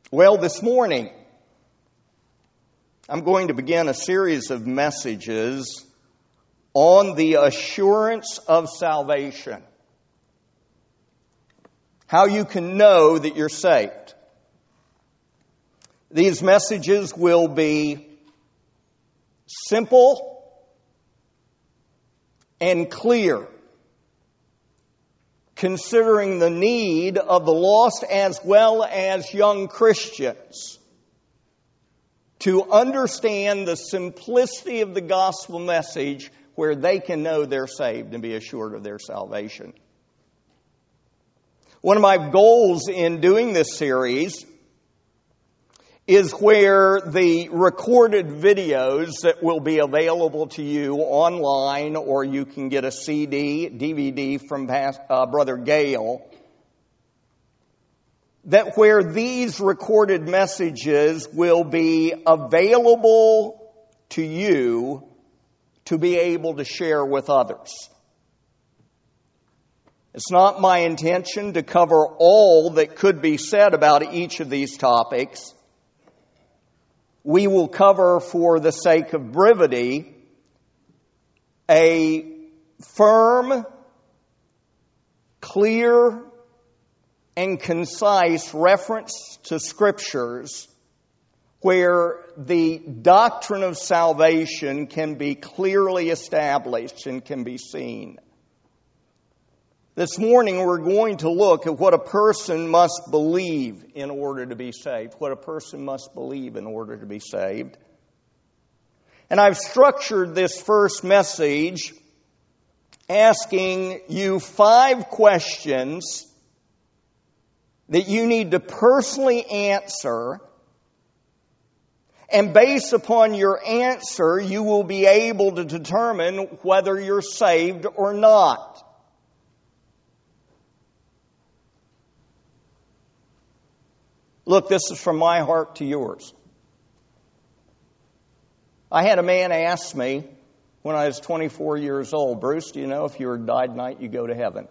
Well, this morning, I'm going to begin a series of messages on the assurance of salvation. How you can know that you're saved. These messages will be simple and clear, considering the need of the lost as well as young Christians to understand the simplicity of the gospel message where they can know they're saved and be assured of their salvation. One of my goals in doing this series is where the recorded videos that will be available to you online, or you can get a CD, DVD from Brother Gale, that where these recorded messages will be available to you to be able to share with others. It's not my intention to cover all that could be said about each of these topics. We will cover, for the sake of brevity, a firm, clear, and concise reference to Scriptures where the doctrine of salvation can be clearly established and can be seen. This morning we're going to look at what a person must believe in order to be saved. What a person must believe in order to be saved. And I've structured this first message asking you 5 questions that you need to personally answer. And based upon your answer, you will be able to determine whether you're saved or not. Look, this is from my heart to yours. I had a man ask me when I was 24 years old, Bruce, do you know if you were died tonight, you go to heaven?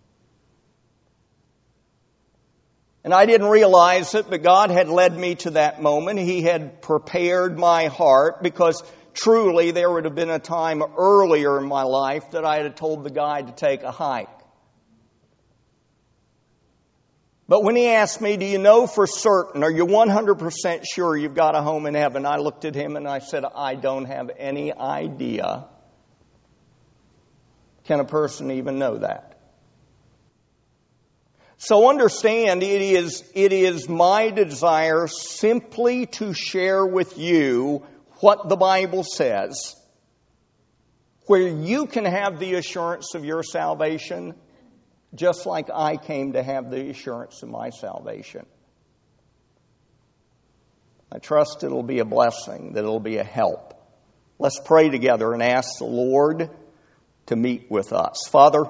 And I didn't realize it, but God had led me to that moment. He had prepared my heart, because truly there would have been a time earlier in my life that I had told the guy to take a hike. But when he asked me, do you know for certain, are you 100% sure you've got a home in heaven? I looked at him and I said, I don't have any idea. Can a person even know that? So understand, it is my desire simply to share with you what the Bible says, where you can have the assurance of your salvation, just like I came to have the assurance of my salvation. I trust it'll be a blessing, that it'll be a help. Let's pray together and ask the Lord to meet with us. Father,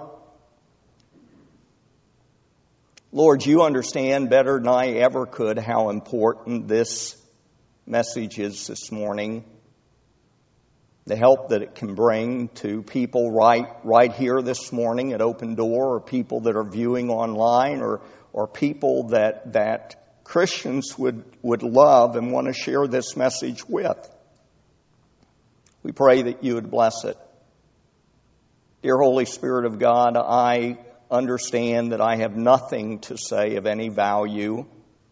Lord, you understand better than I ever could how important this message is this morning. The help that it can bring to people right here this morning at Open Door, or people that are viewing online, or people that Christians would love and want to share this message with. We pray that you would bless it. Dear Holy Spirit of God, I understand that I have nothing to say of any value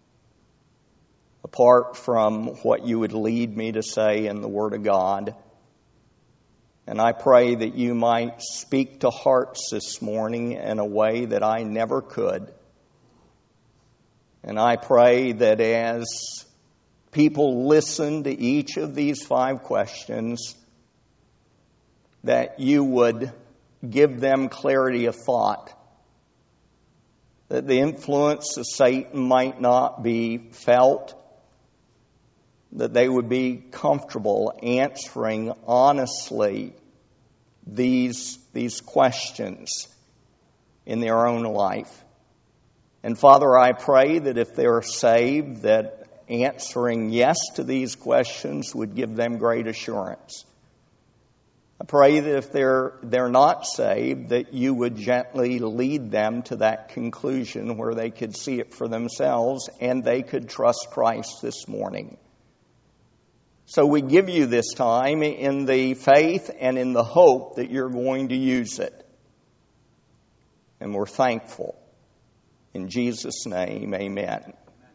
apart from what you would lead me to say in the Word of God. And I pray that you might speak to hearts this morning in a way that I never could. And I pray that as people listen to each of these 5 questions, that you would give them clarity of thought, that the influence of Satan might not be felt, that they would be comfortable answering honestly these questions in their own life. And Father, I pray that if they're saved, that answering yes to these questions would give them great assurance I pray that if they're not saved, that you would gently lead them to that conclusion where they could see it for themselves and they could trust Christ this morning. So we give you this time in the faith and in the hope that you're going to use it. And we're thankful. In Jesus' name, amen.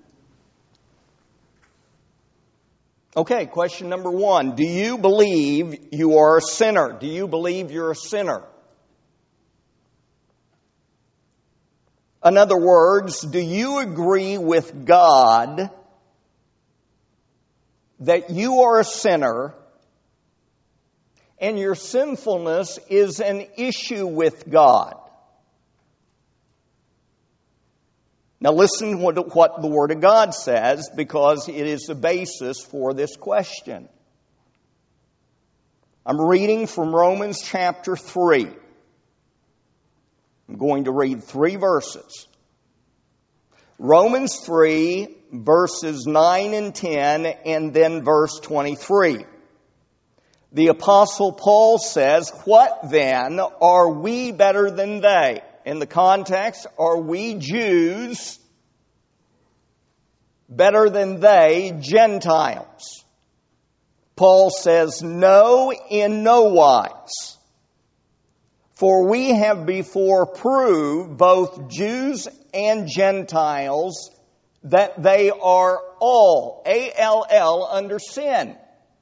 Okay, question number 1. Do you believe you are a sinner? Do you believe you're a sinner? In other words, do you agree with God that you are a sinner and your sinfulness is an issue with God? Now listen to what the Word of God says, because it is the basis for this question. I'm reading from Romans chapter 3. I'm going to read 3 verses. Romans 3, verses 9 and 10, and then verse 23. The Apostle Paul says, "What then? Are we better than they?" In the context, are we Jews better than they, Gentiles? Paul says, "No, in no wise. For we have before proved, both Jews and Gentiles, that they are all, A-L-L, under sin."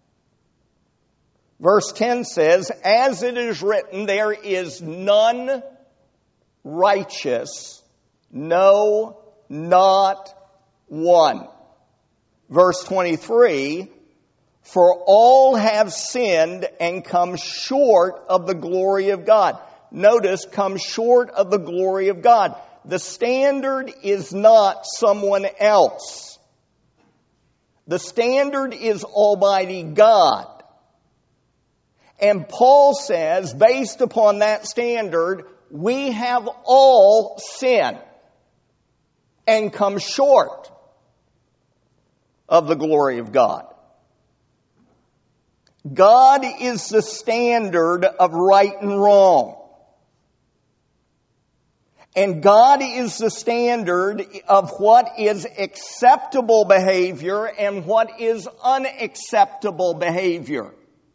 Verse 10 says, "As it is written, there is none righteous, no, not one." Verse 23, "For all have sinned and come short of the glory of God." Notice, come short of the glory of God. The standard is not someone else. The standard is Almighty God. And Paul says, based upon that standard, we have all sinned and come short of the glory of God. God is the standard of right and wrong. And God is the standard of what is acceptable behavior and what is unacceptable behavior.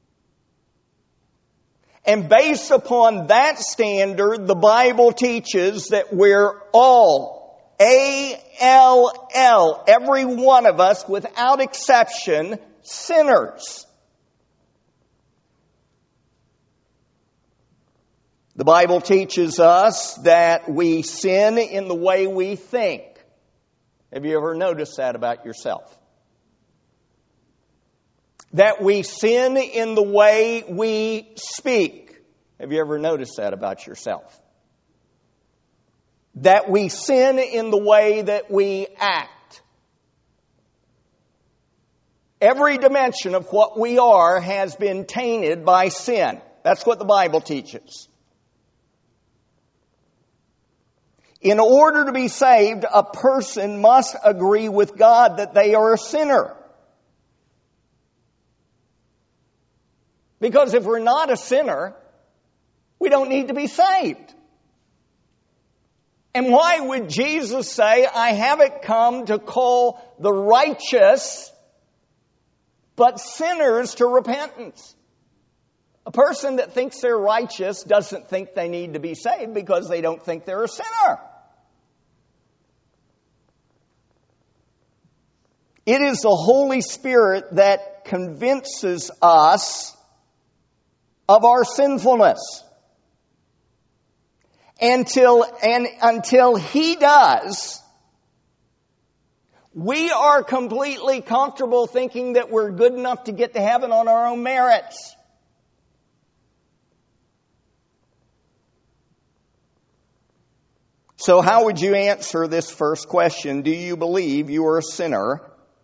And based upon that standard, the Bible teaches that we're all, A-L-L, every one of us, without exception, sinners. The Bible teaches us that we sin in the way we think. Have you ever noticed that about yourself? That we sin in the way we speak. Have you ever noticed that about yourself? That we sin in the way that we act. Every dimension of what we are has been tainted by sin. That's what the Bible teaches. In order to be saved, a person must agree with God that they are a sinner. Because if we're not a sinner, we don't need to be saved. And why would Jesus say, "I haven't come to call the righteous, but sinners to repentance"? A person that thinks they're righteous doesn't think they need to be saved because they don't think they're a sinner. It is the Holy Spirit that convinces us of our sinfulness. Until He does, we are completely comfortable thinking that we're good enough to get to heaven on our own merits. So how would you answer this first question? Do you believe you are a sinner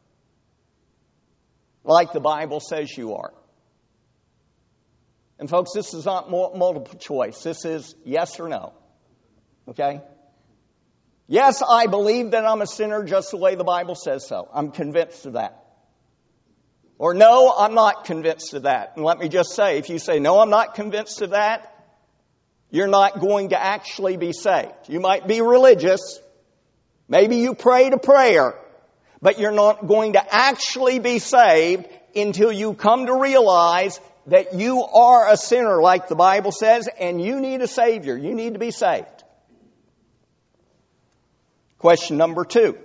like the Bible says you are? And folks, this is not multiple choice. This is yes or no. Okay? Yes, I believe that I'm a sinner just the way the Bible says so. I'm convinced of that. Or no, I'm not convinced of that. And let me just say, if you say, no, I'm not convinced of that, you're not going to actually be saved. You might be religious. Maybe you prayed a prayer, but you're not going to actually be saved until you come to realize that you are a sinner, like the Bible says, and you need a Savior. You need to be saved. Question number 2.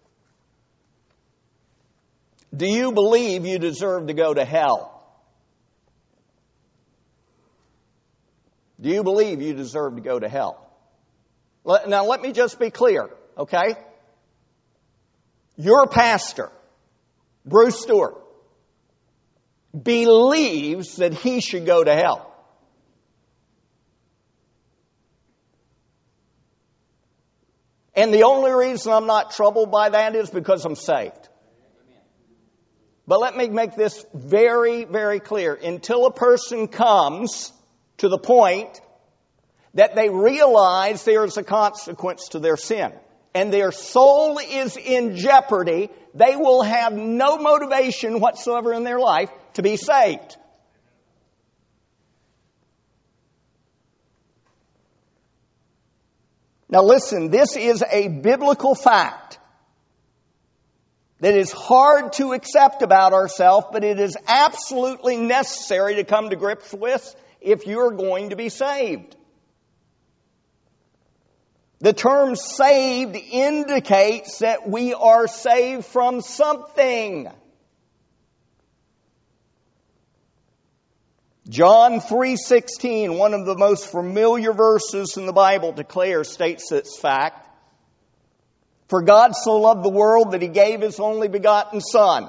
Do you believe you deserve to go to hell? Do you believe you deserve to go to hell? Now, let me just be clear, okay? Your pastor, Bruce Stewart, believes that he should go to hell. And the only reason I'm not troubled by that is because I'm saved. But let me make this very, very clear. Until a person comes to the point that they realize there is a consequence to their sin and their soul is in jeopardy, they will have no motivation whatsoever in their life to be saved. Now listen, this is a biblical fact that is hard to accept about ourselves, but it is absolutely necessary to come to grips with if you're going to be saved. The term saved indicates that we are saved from something. John 3:16, one of the most familiar verses in the Bible, states this fact. For God so loved the world that He gave His only begotten Son,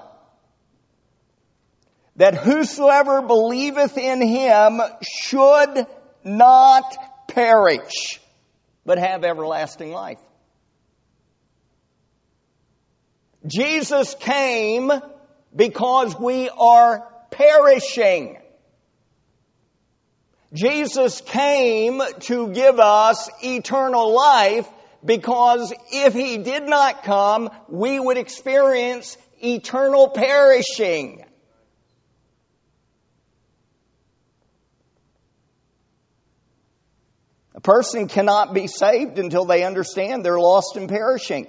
that whosoever believeth in Him should not perish, but have everlasting life. Jesus came because we are perishing. Jesus came to give us eternal life, because if He did not come, we would experience eternal perishing. A person cannot be saved until they understand they're lost and perishing.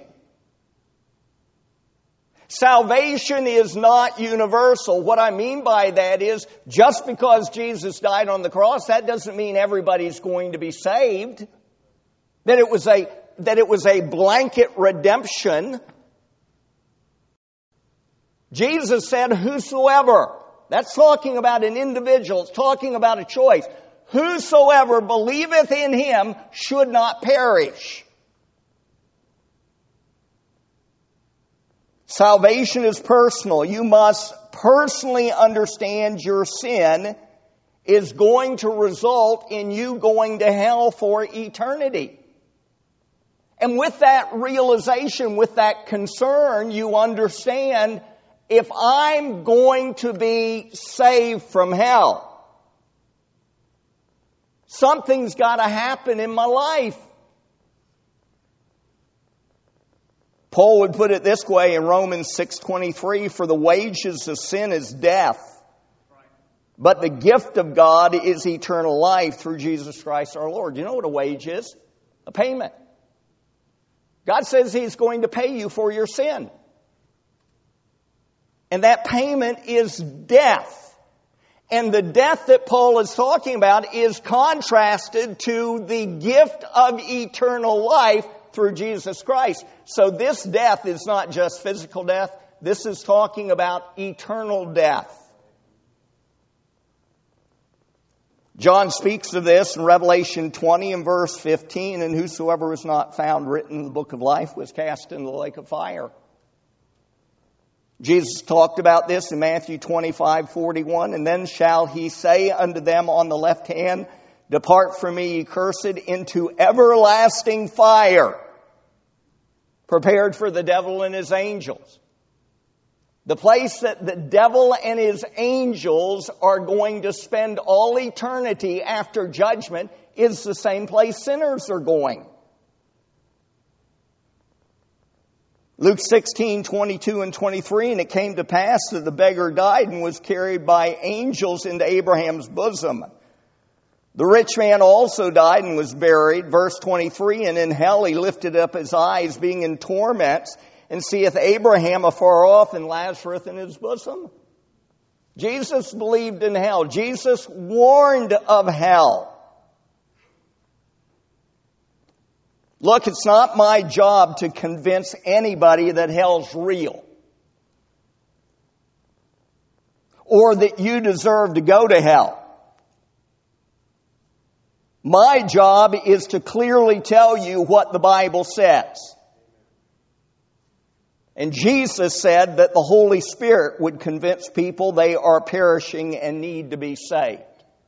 Salvation is not universal. What I mean by that is, just because Jesus died on the cross, that doesn't mean everybody's going to be saved. That it was a blanket redemption. Jesus said, whosoever. That's talking about an individual. It's talking about a choice. Whosoever believeth in Him should not perish. Salvation is personal. You must personally understand your sin is going to result in you going to hell for eternity. And with that realization, with that concern, you understand, if I'm going to be saved from hell, something's got to happen in my life. Paul would put it this way in Romans 6:23, for the wages of sin is death, but the gift of God is eternal life through Jesus Christ our Lord. You know what a wage is? A payment. God says He's going to pay you for your sin. And that payment is death. And the death that Paul is talking about is contrasted to the gift of eternal life through Jesus Christ. So this death is not just physical death. This is talking about eternal death. John speaks of this in Revelation 20 and verse 15, and whosoever was not found written in the book of life was cast into the lake of fire. Jesus talked about this in Matthew 25:41, and then shall He say unto them on the left hand, depart from me, ye cursed, into everlasting fire, prepared for the devil and his angels. The place that the devil and his angels are going to spend all eternity after judgment is the same place sinners are going. Luke 16:22 and 23, and it came to pass that the beggar died and was carried by angels into Abraham's bosom. The rich man also died and was buried. Verse 23, and in hell he lifted up his eyes, being in torments, and seeth Abraham afar off and Lazarus in his bosom. Jesus believed in hell. Jesus warned of hell. Look, it's not my job to convince anybody that hell's real, or that you deserve to go to hell. My job is to clearly tell you what the Bible says. And Jesus said that the Holy Spirit would convince people they are perishing and need to be saved.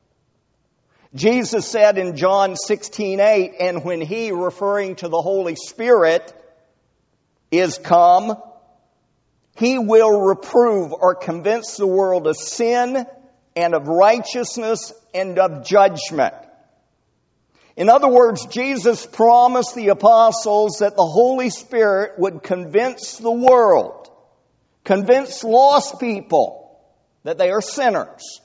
Jesus said in John 16:8, and when He, referring to the Holy Spirit, is come, He will reprove or convince the world of sin and of righteousness and of judgment. In other words, Jesus promised the apostles that the Holy Spirit would convince the world, convince lost people that they are sinners,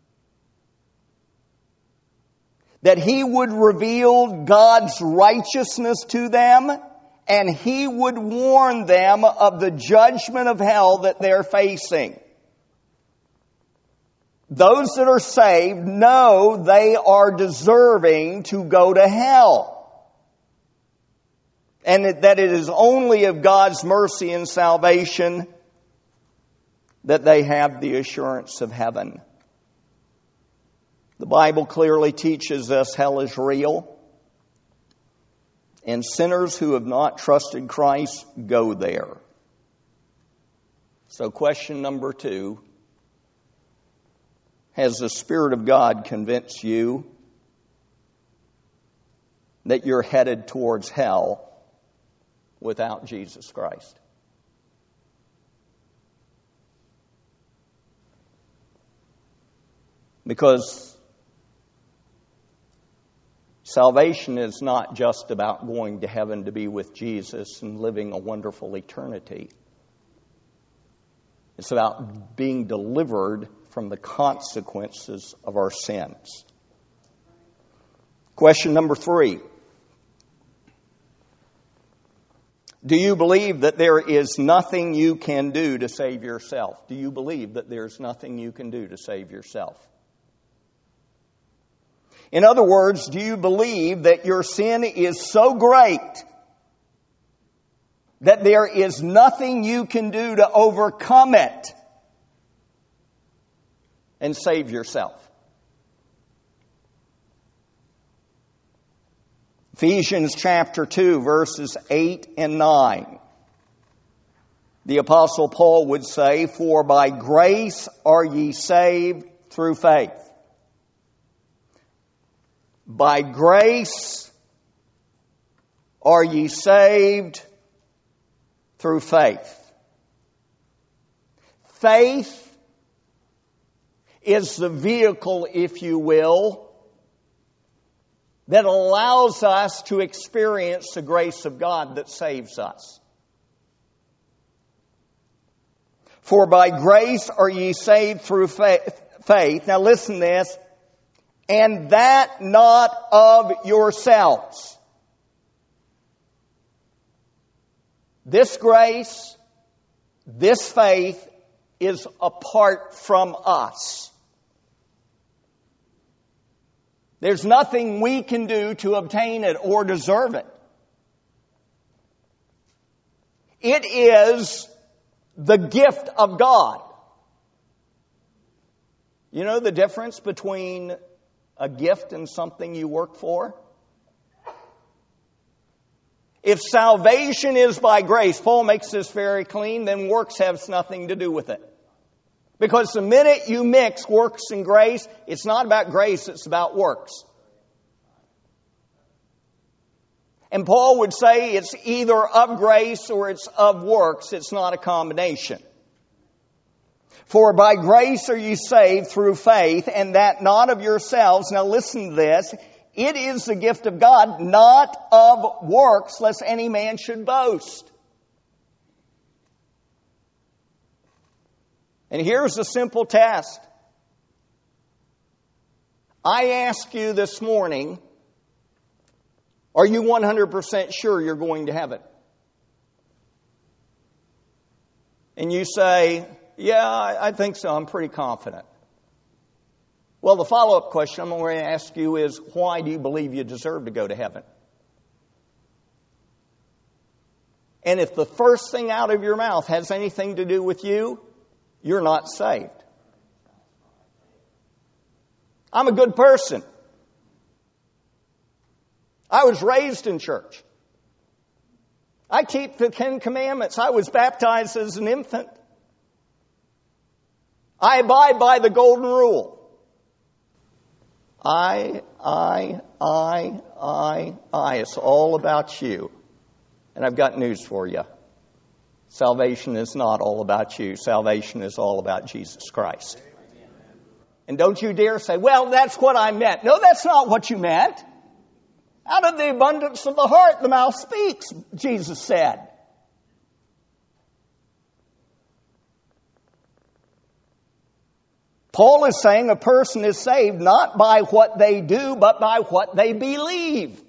that He would reveal God's righteousness to them, and He would warn them of the judgment of hell that they're facing. Those that are saved know they are deserving to go to hell, and that it is only of God's mercy and salvation that they have the assurance of heaven. The Bible clearly teaches us hell is real, and sinners who have not trusted Christ go there. So question number 2, has the Spirit of God convinced you that you're headed towards hell without Jesus Christ? Because salvation is not just about going to heaven to be with Jesus and living a wonderful eternity. It's about being delivered from the consequences of our sins. Question number 3. Do you believe that there is nothing you can do to save yourself? Do you believe that there's nothing you can do to save yourself? In other words, do you believe that your sin is so great that there is nothing you can do to overcome it and save yourself? Ephesians chapter 2, verses 8 and 9. The Apostle Paul would say, for by grace are ye saved through faith. By grace are ye saved through faith. Faith is the vehicle, if you will, that allows us to experience the grace of God that saves us. For by grace are ye saved through faith. Now listen to this. And that not of yourselves. This grace, this faith is apart from us. There's nothing we can do to obtain it or deserve it. It is the gift of God. You know the difference between a gift and something you work for? If salvation is by grace, Paul makes this very clean, then works have nothing to do with it. Because the minute you mix works and grace, it's not about grace, it's about works. And Paul would say it's either of grace or it's of works. It's not a combination. For by grace are you saved through faith, and that not of yourselves. Now listen to this. It is the gift of God, not of works, lest any man should boast. And here's a simple test. I ask you this morning, are you 100% sure you're going to heaven? And you say, yeah, I think so. I'm pretty confident. Well, the follow-up question I'm going to ask you is, why do you believe you deserve to go to heaven? And if the first thing out of your mouth has anything to do with you, you're not saved. I'm a good person. I was raised in church. I keep the 10 Commandments. I was baptized as an infant. I abide by the golden rule. I. It's all about you. And I've got news for you. Salvation is not all about you. Salvation is all about Jesus Christ. And don't you dare say, well, that's what I meant. No, that's not what you meant. Out of the abundance of the heart, the mouth speaks, Jesus said. Paul is saying a person is saved not by what they do, but by what they believe.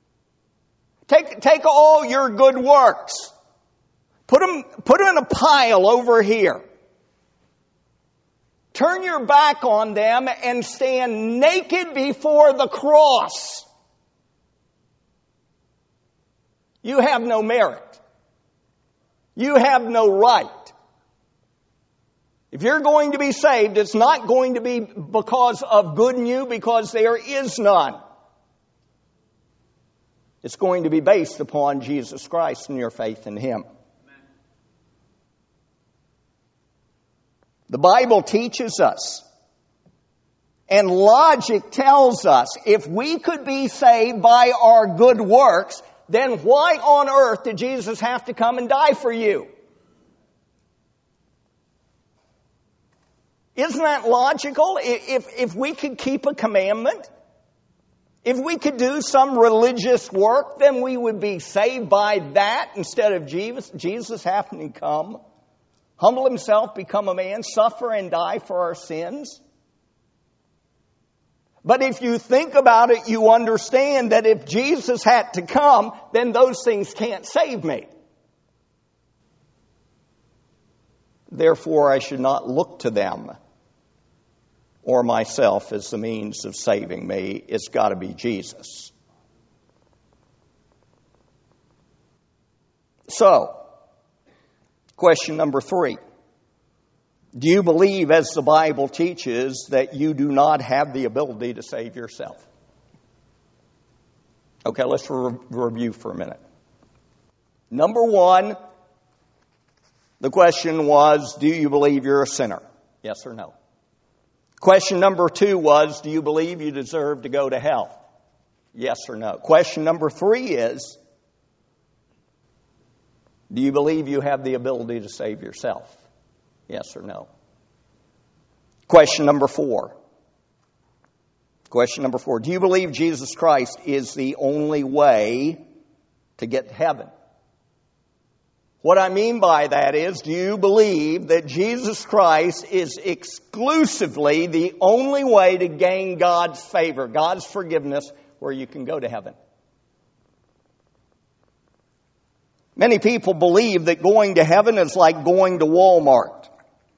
Take all your good works. Put them in a pile over here. Turn your back on them and stand naked before the cross. You have no merit. You have no right. If you're going to be saved, it's not going to be because of good in you, because there is none. It's going to be based upon Jesus Christ and your faith in Him. The Bible teaches us, and logic tells us, if we could be saved by our good works, then why on earth did Jesus have to come and die for you? Isn't that logical? If we could keep a commandment, if we could do some religious work, then we would be saved by that instead of Jesus having to come, humble Himself, become a man, suffer and die for our sins. But if you think about it, you understand that if Jesus had to come, then those things can't save me. Therefore, I should not look to them or myself as the means of saving me. It's got to be Jesus. So, question number 3. Do you believe, as the Bible teaches, that you do not have the ability to save yourself? Okay, let's review for a minute. Number 1, the question was, do you believe you're a sinner? Yes or no? Question number 2 was, do you believe you deserve to go to hell? Yes or no? Question number 3 is, do you believe you have the ability to save yourself? Yes or no? Question number 4. Question number 4. Do you believe Jesus Christ is the only way to get to heaven? What I mean by that is, do you believe that Jesus Christ is exclusively the only way to gain God's favor, God's forgiveness, where you can go to heaven? Many people believe that going to heaven is like going to Walmart.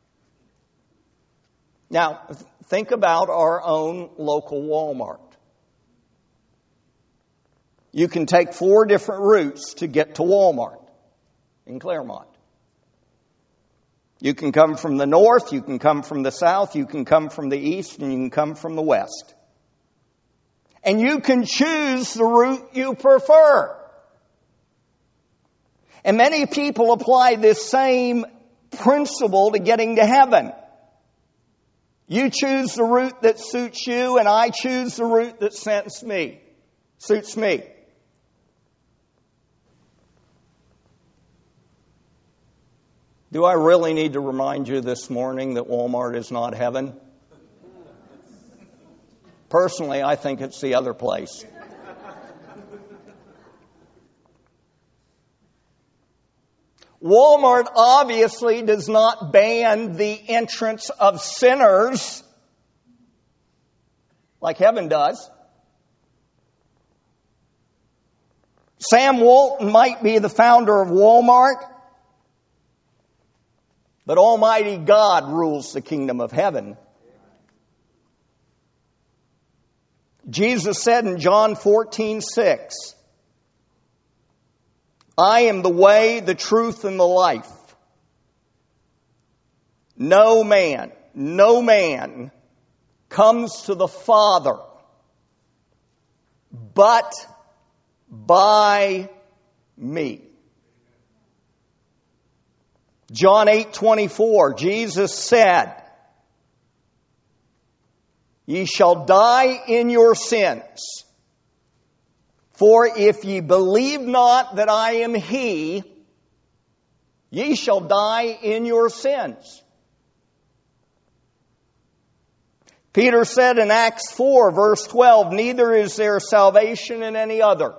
Now, think about our own local Walmart. You can take 4 different routes to get to Walmart in Claremont. You can come from the north, you can come from the south, you can come from the east, and you can come from the west. And you can choose the route you prefer. And many people apply this same principle to getting to heaven. You choose the route that suits you, and I choose the route that suits me. Do I really need to remind you this morning that Walmart is not heaven? Personally, I think it's the other place. Walmart obviously does not ban the entrance of sinners like heaven does. Sam Walton might be the founder of Walmart, but Almighty God rules the kingdom of heaven. Jesus said in John 14:6, I am the way, the truth, and the life. No man comes to the Father but by me. John 8:24, Jesus said, Ye shall die in your sins. For if ye believe not that I am He, ye shall die in your sins. Peter said in Acts 4, verse 12, Neither is there salvation in any other.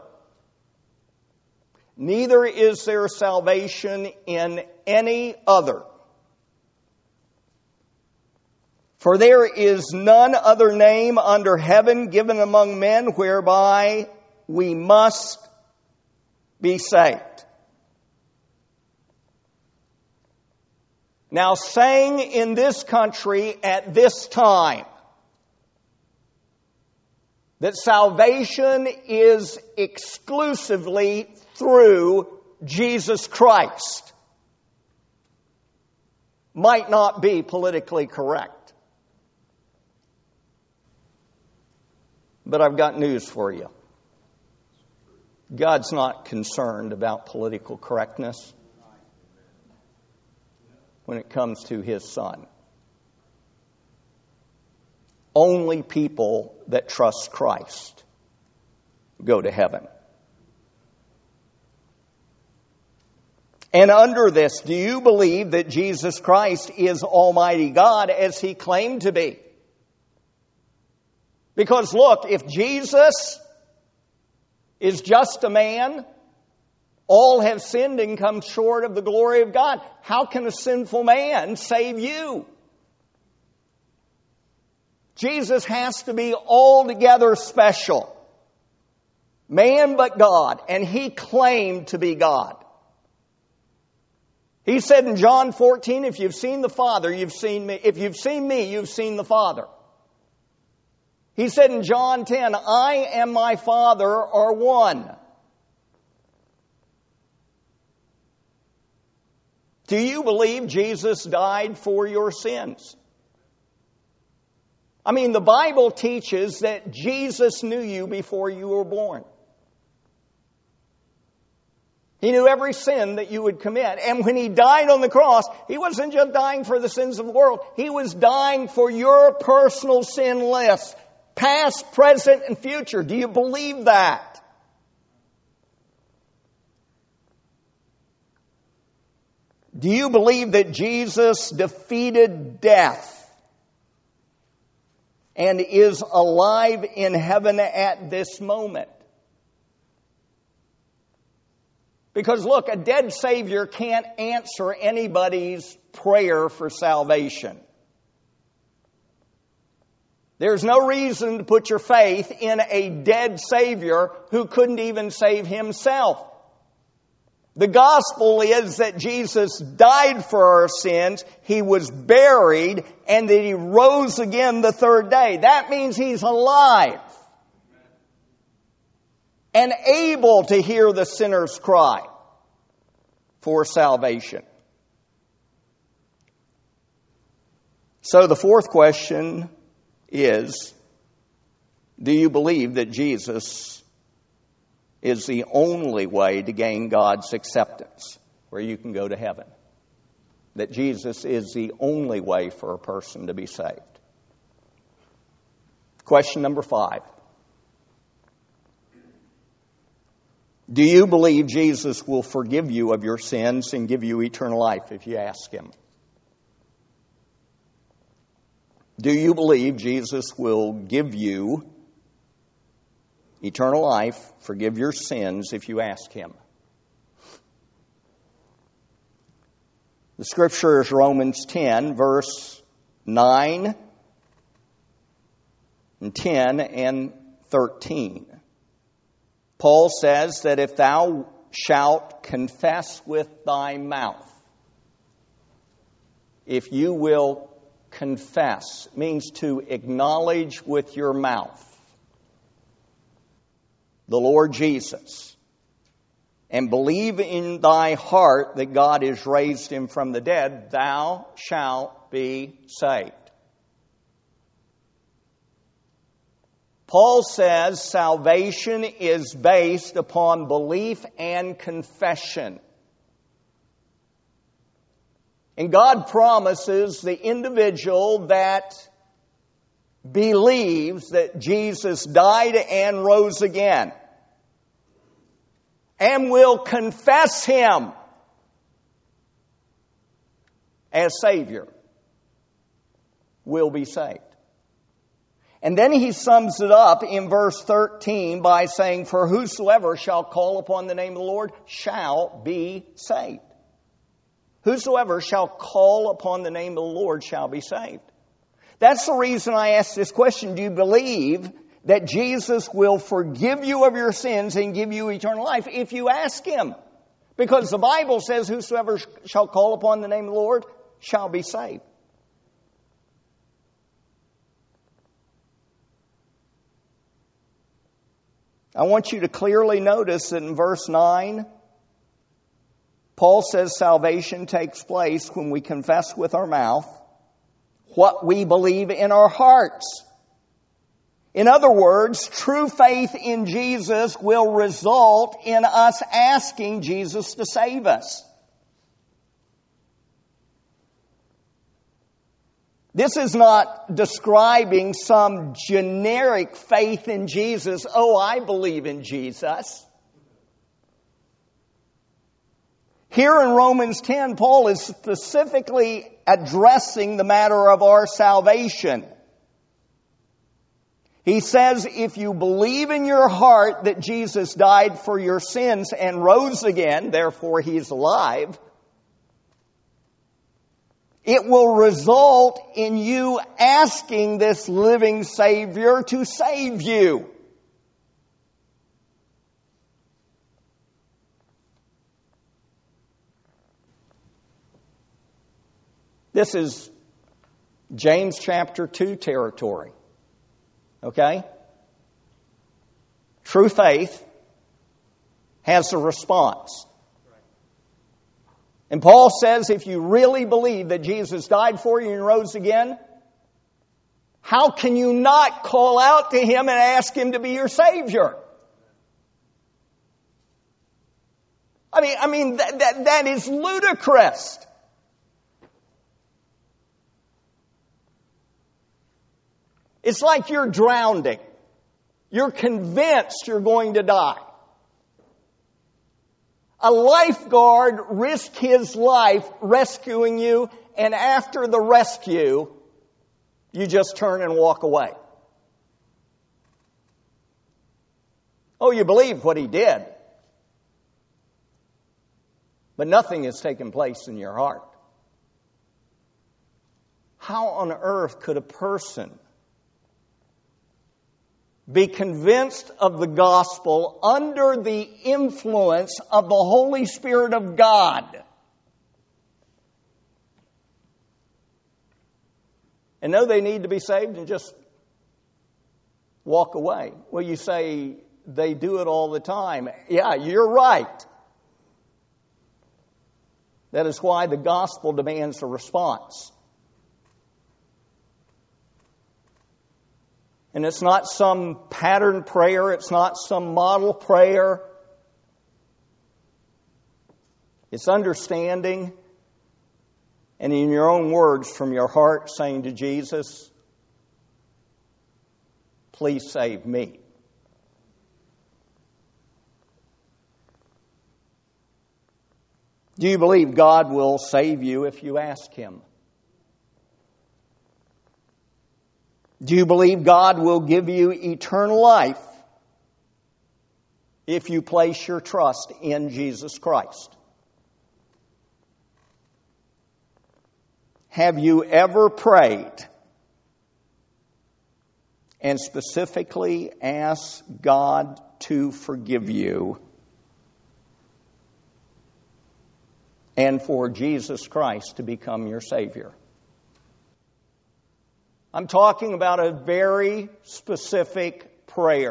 Neither is there salvation in any other. For there is none other name under heaven given among men whereby we must be saved. Now, saying in this country at this time that salvation is exclusively through Jesus Christ might not be politically correct. But I've got news for you. God's not concerned about political correctness when it comes to His Son. Only people that trust Christ go to heaven. And under this, do you believe that Jesus Christ is Almighty God as He claimed to be? Because look, if Jesus is just a man, all have sinned and come short of the glory of God, how can a sinful man save you? Jesus has to be altogether special. Man but God, and He claimed to be God. He said in John 14, if you've seen the Father, you've seen me. If you've seen me, you've seen the Father. He said in John 10, I and my Father are one. Do you believe Jesus died for your sins? I mean, the Bible teaches that Jesus knew you before you were born. He knew every sin that you would commit. And when He died on the cross, He wasn't just dying for the sins of the world. He was dying for your personal sin list, past, present, and future. Do you believe that? Do you believe that Jesus defeated death and is alive in heaven at this moment? Because look, a dead Savior can't answer anybody's prayer for salvation. There's no reason to put your faith in a dead Savior who couldn't even save Himself. The gospel is that Jesus died for our sins, He was buried, and that He rose again the third day. That means He's alive and able to hear the sinner's cry for salvation. So the fourth question is, do you believe that Jesus is the only way to gain God's acceptance, where you can go to heaven? That Jesus is the only way for a person to be saved. Question number 5. Do you believe Jesus will forgive you of your sins and give you eternal life if you ask Him? Do you believe Jesus will give you eternal life, forgive your sins if you ask Him? The scripture is Romans 10, verse 9 and 10 and 13. Paul says that if thou shalt confess with thy mouth, if you will confess, means to acknowledge with your mouth the Lord Jesus, and believe in thy heart that God has raised him from the dead, thou shalt be saved. Paul says salvation is based upon belief and confession. And God promises the individual that believes that Jesus died and rose again and will confess him as Savior will be saved. And then he sums it up in verse 13 by saying, for whosoever shall call upon the name of the Lord shall be saved. Whosoever shall call upon the name of the Lord shall be saved. That's the reason I asked this question. Do you believe that Jesus will forgive you of your sins and give you eternal life if you ask him? Because the Bible says, whosoever shall call upon the name of the Lord shall be saved. I want you to clearly notice that in verse 9, Paul says salvation takes place when we confess with our mouth what we believe in our hearts. In other words, true faith in Jesus will result in us asking Jesus to save us. This is not describing some generic faith in Jesus. Oh, I believe in Jesus. Here in Romans 10, Paul is specifically addressing the matter of our salvation. He says, if you believe in your heart that Jesus died for your sins and rose again, therefore he is alive, it will result in you asking this living Savior to save you. This is James chapter 2 territory. Okay? True faith has a response. And Paul says if you really believe that Jesus died for you and rose again, how can you not call out to him and ask him to be your Savior? I mean that is ludicrous. It's like you're drowning. You're convinced you're going to die. A lifeguard risked his life rescuing you, and after the rescue, you just turn and walk away. Oh, you believe what he did, but nothing has taken place in your heart. How on earth could a person be convinced of the gospel under the influence of the Holy Spirit of God and know they need to be saved and just walk away? Well, you say they do it all the time. Yeah, you're right. That is why the gospel demands a response. And it's not some pattern prayer. It's not some model prayer. It's understanding and in your own words from your heart saying to Jesus, please save me. Do you believe God will save you if you ask him? Do you believe God will give you eternal life if you place your trust in Jesus Christ? Have you ever prayed and specifically asked God to forgive you and for Jesus Christ to become your Savior? I'm talking about a very specific prayer.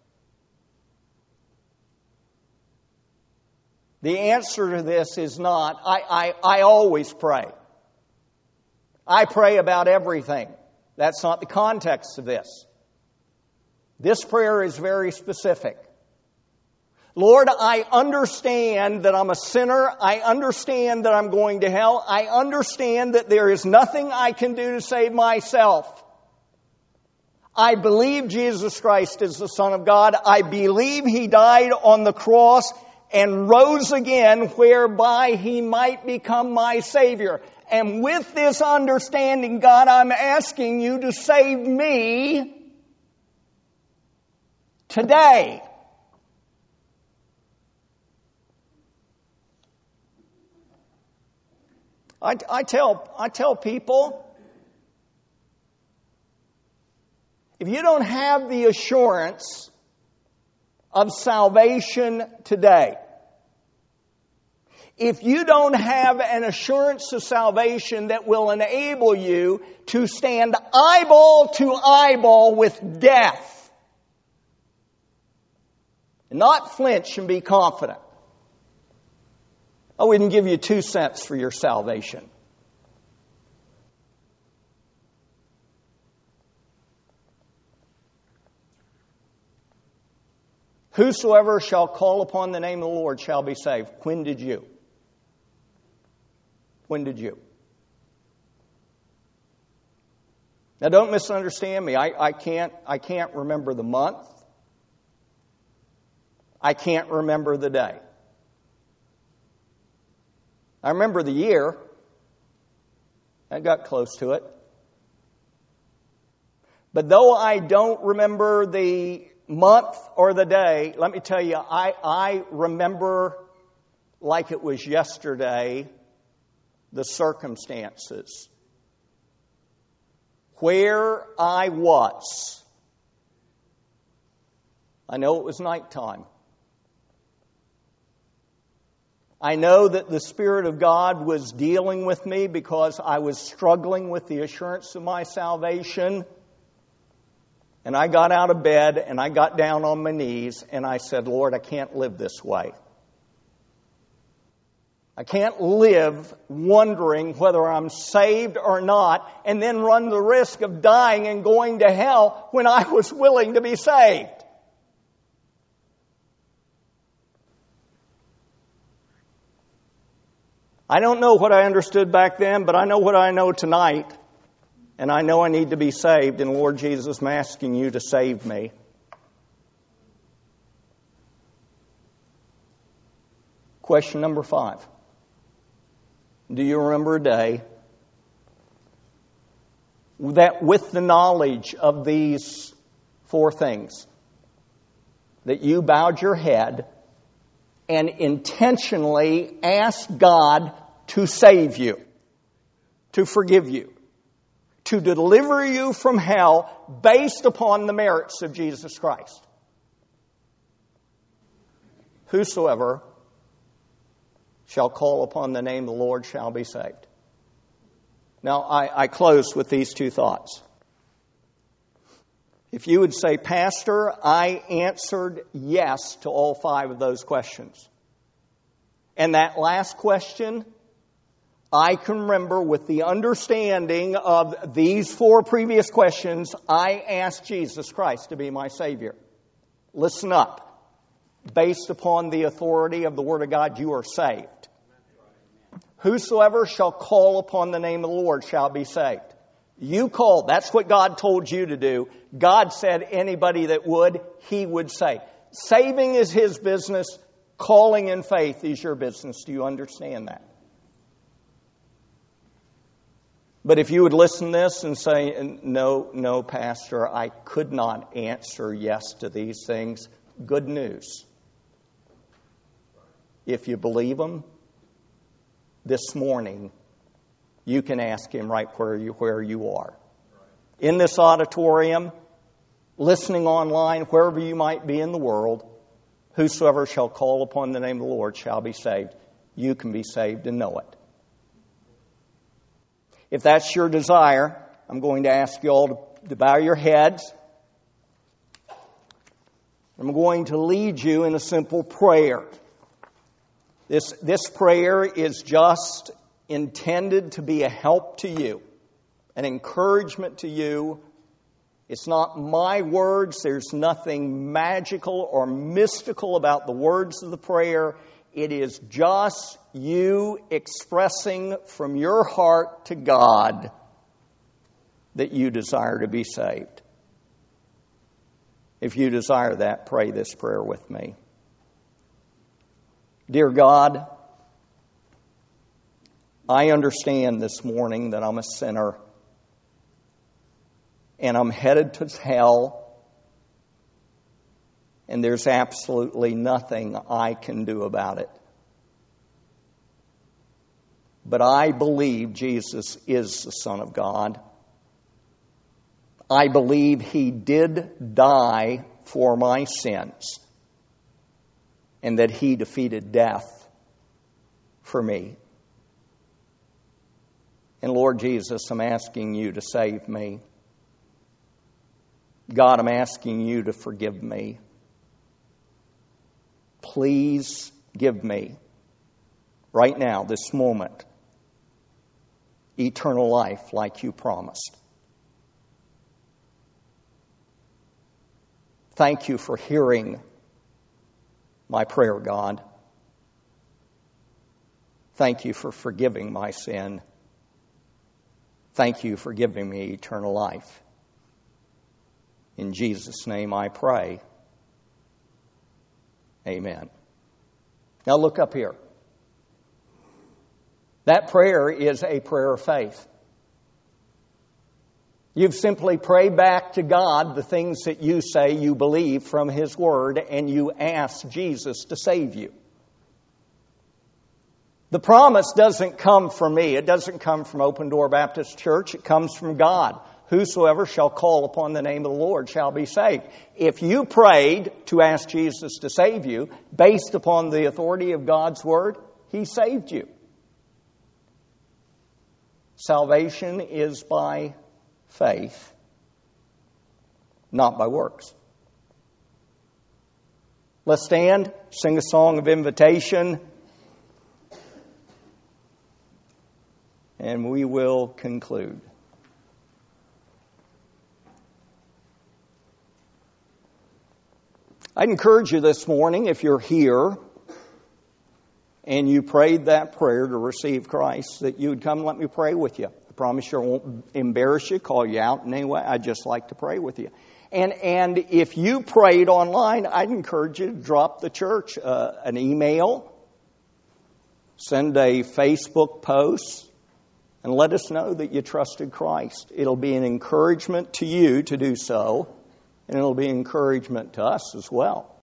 The answer to this is not, I always pray. I pray about everything. That's not the context of this. This prayer is very specific. Lord, I understand that I'm a sinner. I understand that I'm going to hell. I understand that there is nothing I can do to save myself. I believe Jesus Christ is the Son of God. I believe He died on the cross and rose again, whereby He might become my Savior. And with this understanding, God, I'm asking You to save me today. I tell people, if you don't have the assurance of salvation today, if you don't have an assurance of salvation that will enable you to stand eyeball to eyeball with death, and not flinch and be confident, I wouldn't give you 2 cents for your salvation. Whosoever shall call upon the name of the Lord shall be saved. When did you? When did you? Now don't misunderstand me. I can't remember the month. I can't remember the day. I remember the year. I got close to it. But though I don't remember the month or the day, let me tell you, I remember like it was yesterday the circumstances. Where I was. I know it was nighttime. I know that the Spirit of God was dealing with me because I was struggling with the assurance of my salvation. And I got out of bed and I got down on my knees and I said, Lord, I can't live this way. I can't live wondering whether I'm saved or not and then run the risk of dying and going to hell when I was willing to be saved. I don't know what I understood back then, but I know what I know tonight. And I know I need to be saved. And Lord Jesus, I'm asking You to save me. Question number 5. Do you remember a day that with the knowledge of these 4 things, that you bowed your head and intentionally asked God to save you, to forgive you, to deliver you from hell based upon the merits of Jesus Christ? Whosoever shall call upon the name of the Lord shall be saved. Now, I close with these 2 thoughts. If you would say, Pastor, I answered yes to all 5 of those questions. And that last question, I can remember with the understanding of these 4 previous questions, I asked Jesus Christ to be my Savior. Listen up. Based upon the authority of the Word of God, you are saved. Whosoever shall call upon the name of the Lord shall be saved. You called. That's what God told you to do. God said anybody that would, He would save. Saving is His business. Calling in faith is your business. Do you understand that? But if you would listen to this and say, no, Pastor, I could not answer yes to these things, good news. If you believe them, this morning, you can ask Him right where you are. In this auditorium, listening online, wherever you might be in the world, whosoever shall call upon the name of the Lord shall be saved. You can be saved and know it. If that's your desire, I'm going to ask you all to bow your heads. I'm going to lead you in a simple prayer. This prayer is just intended to be a help to you, an encouragement to you. It's not my words. There's nothing magical or mystical about the words of the prayer. It is just you expressing from your heart to God that you desire to be saved. If you desire that, pray this prayer with me. Dear God, I understand this morning that I'm a sinner and I'm headed to hell, and there's absolutely nothing I can do about it. But I believe Jesus is the Son of God. I believe He did die for my sins and that He defeated death for me. And Lord Jesus, I'm asking You to save me. God, I'm asking You to forgive me. Please give me, right now, this moment, eternal life like You promised. Thank You for hearing my prayer, God. Thank You for forgiving my sin. Thank You for giving me eternal life. In Jesus' name I pray. Amen. Now look up here. That prayer is a prayer of faith. You've simply prayed back to God the things that you say you believe from His Word, and you ask Jesus to save you. The promise doesn't come from me. It doesn't come from Open Door Baptist Church. It comes from God. Whosoever shall call upon the name of the Lord shall be saved. If you prayed to ask Jesus to save you based upon the authority of God's Word, He saved you. Salvation is by faith, not by works. Let's stand, sing a song of invitation, and we will conclude. I'd encourage you this morning, if you're here and you prayed that prayer to receive Christ, that you would come and let me pray with you. I promise you I won't embarrass you, call you out in any way. I'd just like to pray with you. And if you prayed online, I'd encourage you to drop the church an email, send a Facebook post, and let us know that you trusted Christ. It'll be an encouragement to you to do so, and it'll be encouragement to us as well.